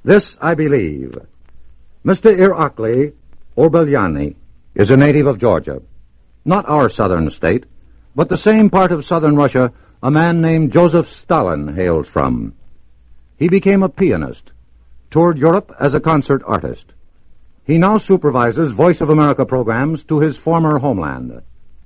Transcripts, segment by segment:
This I believe. Mr. Irakli Obelyani is a native of Georgia. Not our southern state, but the same part of southern Russia a man named Joseph Stalin hails from. He became a pianist, toured Europe as a concert artist. He now supervises Voice of America programs to his former homeland.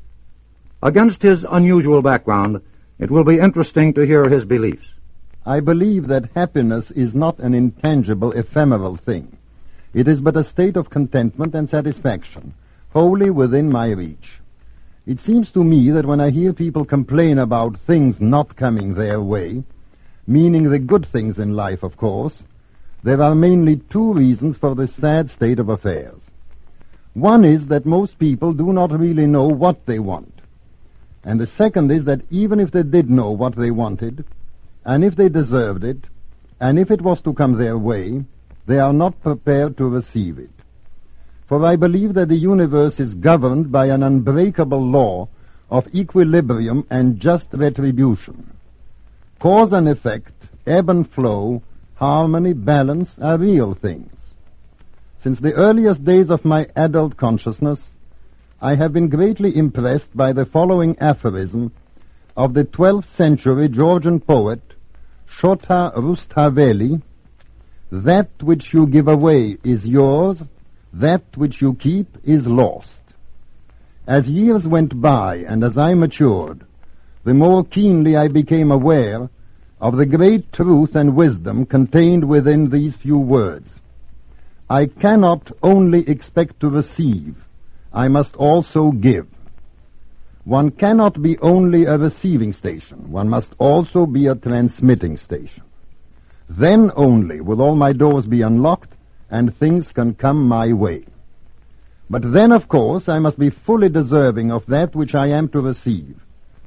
Against his unusual background, it will be interesting to hear his beliefs. I believe that happiness is not an intangible, ephemeral thing. It is but a state of contentment and satisfaction, wholly within my reach. It seems to me that when I hear people complain about things not coming their way, meaning the good things in life, of course, there are mainly two reasons for this sad state of affairs. One is that most people do not really know what they want. And the second is that even if they did know what they wanted, and if they deserved it, and if it was to come their way, they are not prepared to receive it. For I believe that the universe is governed by an unbreakable law of equilibrium and just retribution. Cause and effect, ebb and flow, harmony, balance are real things. Since the earliest days of my adult consciousness, I have been greatly impressed by the following aphorism of the 12th century Georgian poet Shota Rustaveli: "That which you give away is yours, that which you keep is lost." As years went by and as I matured, the more keenly I became aware of the great truth and wisdom contained within these few words. I cannot only expect to receive, I must also give. One cannot be only a receiving station, one must also be a transmitting station. Then only will all my doors be unlocked and things can come my way. But then, of course, I must be fully deserving of that which I am to receive.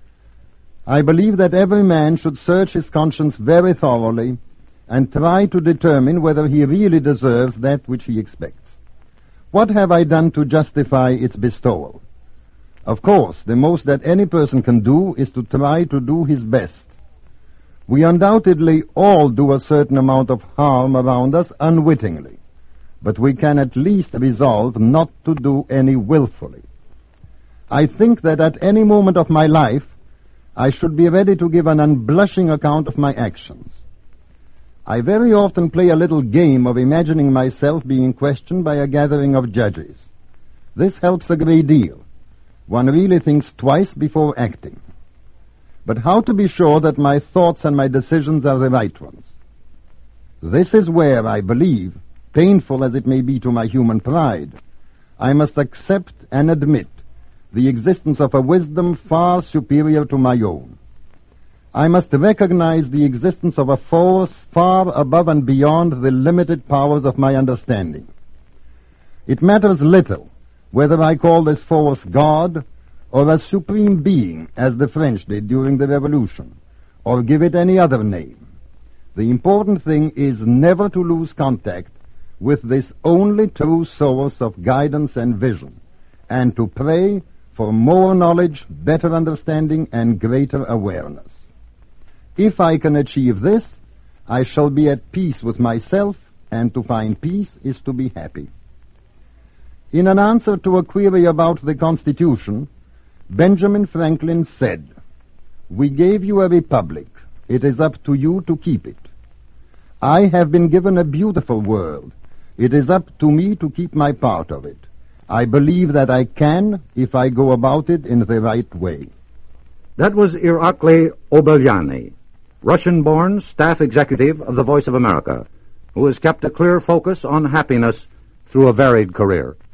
I believe that every man should search his conscience very thoroughly and try to determine whether he really deserves that which he expects. What have I done to justify its bestowal? Of course, the most that any person can do is to try to do his best. We undoubtedly all do a certain amount of harm around us unwittingly, but we can at least resolve not to do any willfully. I think that at any moment of my life, I should be ready to give an unblushing account of my actions. I very often play a little game of imagining myself being questioned by a gathering of judges. This helps a great deal. One really thinks twice before acting. But how to be sure that my thoughts and my decisions are the right ones? This is where, I believe, painful as it may be to my human pride, I must accept and admit the existence of a wisdom far superior to my own. I must recognize the existence of a force far above and beyond the limited powers of my understanding. It matters little whether I call this force God or a supreme being, as the French did during the Revolution, or give it any other name. The important thing is never to lose contact with this only true source of guidance and vision, and to pray for more knowledge, better understanding, and greater awareness. If I can achieve this, I shall be at peace with myself, and to find peace is to be happy. In an answer to a query about the Constitution, Benjamin Franklin said, "We gave you a republic. It is up to you to keep it. I have been given a beautiful world. It is up to me to keep my part of it. I believe that I can if I go about it in the right way." That was Irakli Obelyani, Russian-born staff executive of the Voice of America, who has kept a clear focus on happiness through a varied career.